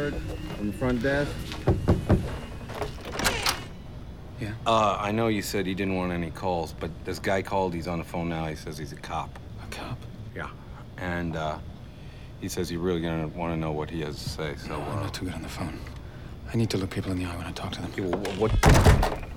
Howard from the front desk? Yeah. I know you said he didn't want any calls, but this guy called. He's on the phone now. He says he's a cop. A cop? Yeah. And he says you're really gonna want to know what he has to say. So I'm not too good on the phone. I need to look people in the eye when I talk to them. Okay, well, what?